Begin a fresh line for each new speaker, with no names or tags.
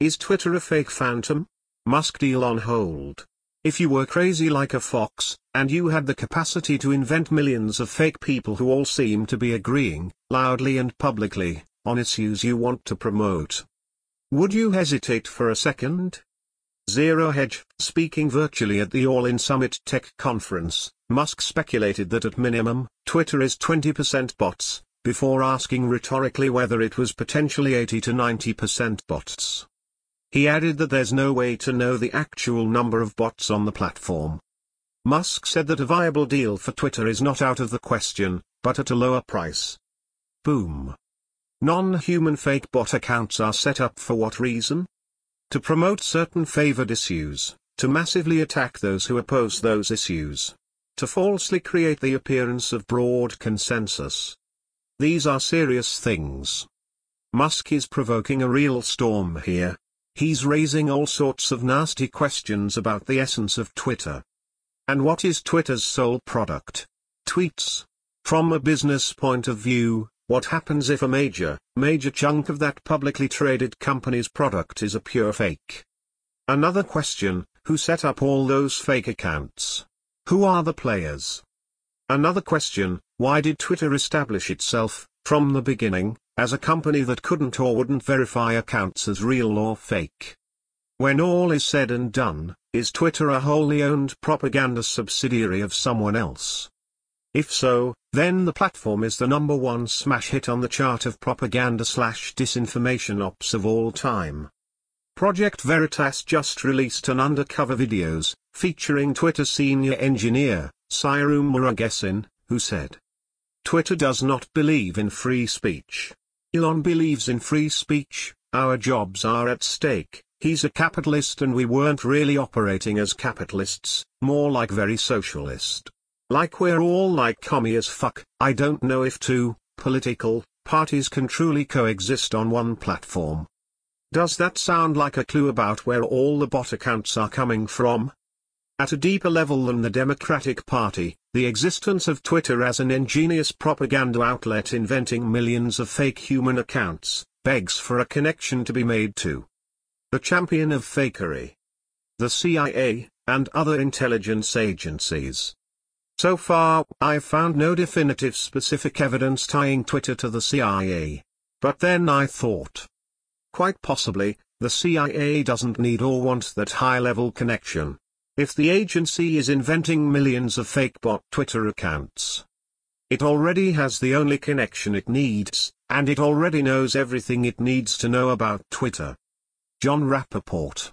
Is Twitter a fake phantom? Musk deal on hold. If you were crazy like a fox, and you had the capacity to invent millions of fake people who all seem to be agreeing, loudly and publicly, on issues you want to promote, would you hesitate for a second? Zero Hedge, speaking virtually at the All In Summit Tech Conference, Musk speculated that at minimum, Twitter is 20% bots, before asking rhetorically whether it was potentially 80 to 90% bots. He added that there's no way to know the actual number of bots on the platform. Musk said that a viable deal for Twitter is not out of the question, but at a lower price. Boom. Non-human fake bot accounts are set up for what reason? To promote certain favored issues, to massively attack those who oppose those issues, to falsely create the appearance of broad consensus. These are serious things. Musk is provoking a real storm here. He's raising all sorts of nasty questions about the essence of Twitter. And what is Twitter's sole product? Tweets. From a business point of view, what happens if a major chunk of that publicly traded company's product is a pure fake? Another question, who set up all those fake accounts? Who are the players? Another question, why did Twitter establish itself, from the beginning, as a company that couldn't or wouldn't verify accounts as real or fake? When all is said and done, is Twitter a wholly owned propaganda subsidiary of someone else? If so, then the platform is the #1 smash hit on the chart of propaganda/disinformation ops of all time. Project Veritas just released an undercover videos, featuring Twitter senior engineer, Cyril Murugesin, who said, "Twitter does not believe in free speech. Elon believes in free speech, our jobs are at stake, he's a capitalist and we weren't really operating as capitalists, more like very socialist. Like we're all like commie as fuck. I don't know if two political parties can truly coexist on one platform." Does that sound like a clue about where all the bot accounts are coming from? At a deeper level than the Democratic Party, the existence of Twitter as an ingenious propaganda outlet inventing millions of fake human accounts, begs for a connection to be made to the champion of fakery, the CIA, and other intelligence agencies. So far, I've found no definitive specific evidence tying Twitter to the CIA. But then I thought, quite possibly, the CIA doesn't need or want that high-level connection. If the agency is inventing millions of fake bot Twitter accounts, it already has the only connection it needs, and it already knows everything it needs to know about Twitter. Jon Rappoport.